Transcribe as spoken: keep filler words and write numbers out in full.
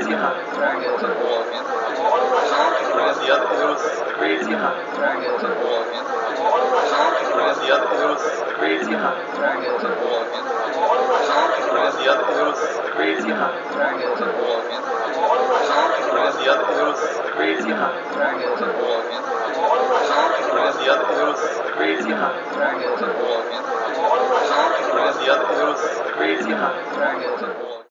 crazy high. Dragon to walk in. Whereas the other it was crazy high. Dragon to walk in. Whereas the other it was crazy high. Dragon to walk in. Whereas the other it was crazy high. Dragon to walk in. Whereas the other it was crazy high. Dragon to walk in. Whereas the other it was crazy high. Dragon to walk in. Whereas the other it was crazy high. Dragon